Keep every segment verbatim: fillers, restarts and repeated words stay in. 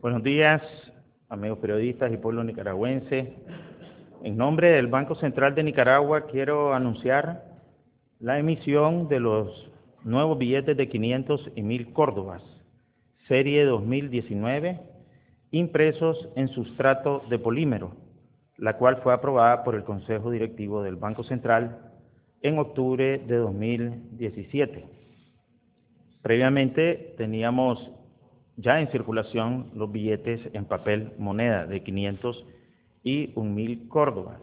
Buenos días, amigos periodistas y pueblo nicaragüense. En nombre del Banco Central de Nicaragua quiero anunciar la emisión de los nuevos billetes de quinientos y mil córdobas, serie dos mil diecinueve, impresos en sustrato de polímero, la cual fue aprobada por el Consejo Directivo del Banco Central en octubre de dos mil diecisiete. Previamente teníamos ya en circulación los billetes en papel moneda de quinientos y un mil córdobas.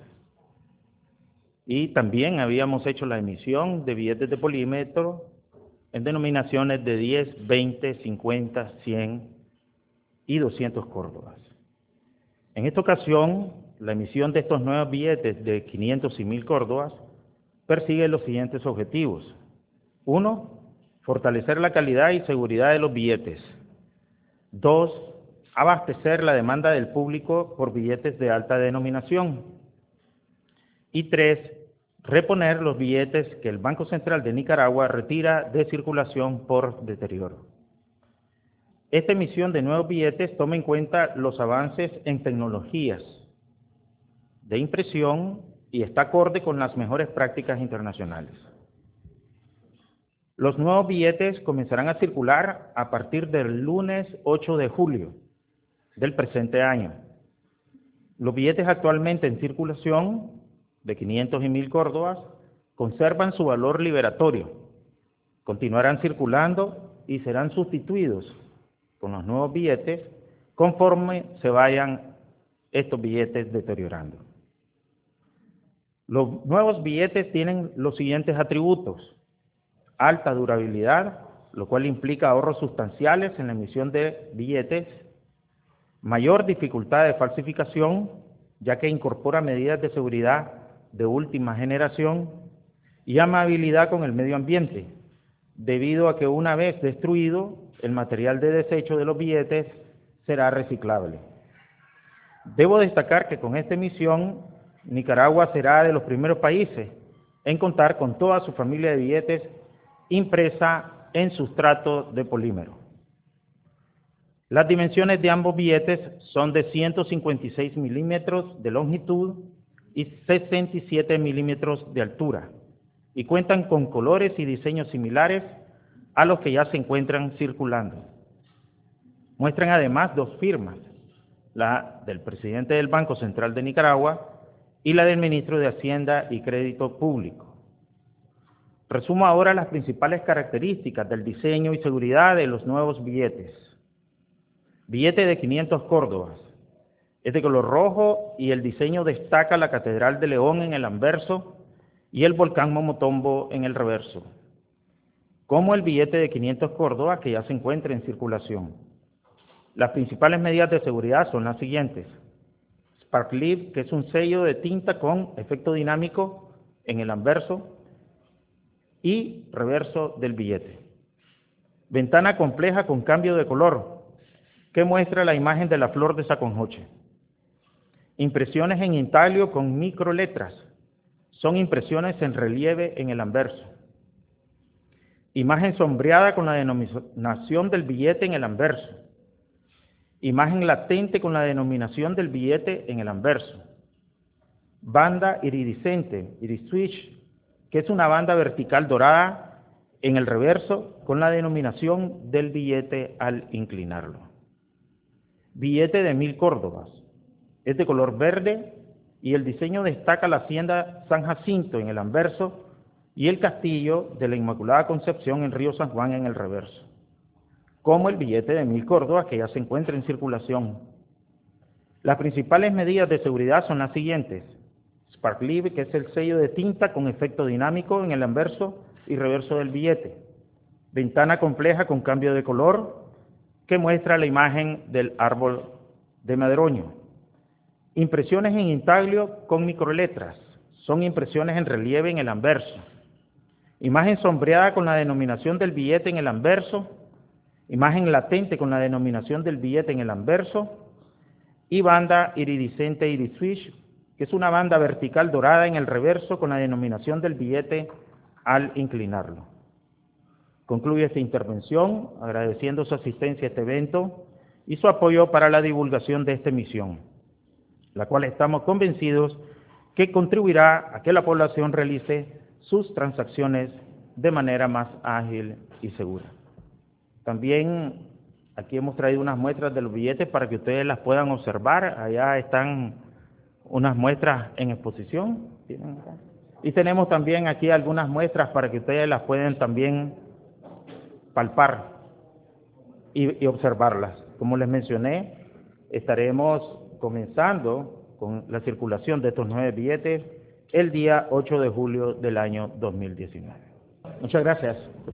Y también habíamos hecho la emisión de billetes de polímero en denominaciones de diez, veinte, cincuenta, cien y doscientos córdobas. En esta ocasión, la emisión de estos nuevos billetes de quinientos y mil córdobas persigue los siguientes objetivos. Uno, fortalecer la calidad y seguridad de los billetes. Dos, abastecer la demanda del público por billetes de alta denominación. Y tres, reponer los billetes que el Banco Central de Nicaragua retira de circulación por deterioro. Esta emisión de nuevos billetes toma en cuenta los avances en tecnologías de impresión y está acorde con las mejores prácticas internacionales. Los nuevos billetes comenzarán a circular a partir del lunes ocho de julio del presente año. Los billetes actualmente en circulación de quinientos y mil córdobas conservan su valor liberatorio, continuarán circulando y serán sustituidos con los nuevos billetes conforme se vayan estos billetes deteriorando. Los nuevos billetes tienen los siguientes atributos: alta durabilidad, lo cual implica ahorros sustanciales en la emisión de billetes, mayor dificultad de falsificación, ya que incorpora medidas de seguridad de última generación, y amabilidad con el medio ambiente, debido a que una vez destruido, el material de desecho de los billetes será reciclable. Debo destacar que con esta emisión, Nicaragua será de los primeros países en contar con toda su familia de billetes impresa en sustrato de polímero. Las dimensiones de ambos billetes son de ciento cincuenta y seis milímetros de longitud y sesenta y siete milímetros de altura, y cuentan con colores y diseños similares a los que ya se encuentran circulando. Muestran además dos firmas, la del presidente del Banco Central de Nicaragua y la del ministro de Hacienda y Crédito Público. Resumo ahora las principales características del diseño y seguridad de los nuevos billetes. Billete de quinientos córdobas. Es de color rojo y el diseño destaca la Catedral de León en el anverso y el volcán Momotombo en el reverso, como el billete de quinientos córdobas que ya se encuentra en circulación. Las principales medidas de seguridad son las siguientes: Sparklib, que es un sello de tinta con efecto dinámico en el anverso y reverso del billete. Ventana compleja con cambio de color, que muestra la imagen de la flor de Saconjoche. Impresiones en intaglio con microletras, son impresiones en relieve en el anverso. Imagen sombreada con la denominación del billete en el anverso. Imagen latente con la denominación del billete en el anverso. Banda iridiscente, iris switch, que es una banda vertical dorada en el reverso con la denominación del billete al inclinarlo. Billete de mil córdobas. Es de color verde y el diseño destaca la hacienda San Jacinto en el anverso y el castillo de la Inmaculada Concepción en Río San Juan en el reverso, como el billete de mil córdobas que ya se encuentra en circulación. Las principales medidas de seguridad son las siguientes: Sparklib, que es el sello de tinta con efecto dinámico en el anverso y reverso del billete. Ventana compleja con cambio de color, que muestra la imagen del árbol de madroño. Impresiones en intaglio con microletras, son impresiones en relieve en el anverso. Imagen sombreada con la denominación del billete en el anverso. Imagen latente con la denominación del billete en el anverso. Y banda iridiscente iris switch, que es una banda vertical dorada en el reverso con la denominación del billete al inclinarlo. Concluye esta intervención agradeciendo su asistencia a este evento y su apoyo para la divulgación de esta emisión, la cual estamos convencidos que contribuirá a que la población realice sus transacciones de manera más ágil y segura. También aquí hemos traído unas muestras de los billetes para que ustedes las puedan observar. Allá están unas muestras en exposición. Y tenemos también aquí algunas muestras para que ustedes las puedan también palpar y, y observarlas. Como les mencioné, estaremos comenzando con la circulación de estos nueve billetes el día ocho de julio del año dos mil diecinueve. Muchas gracias.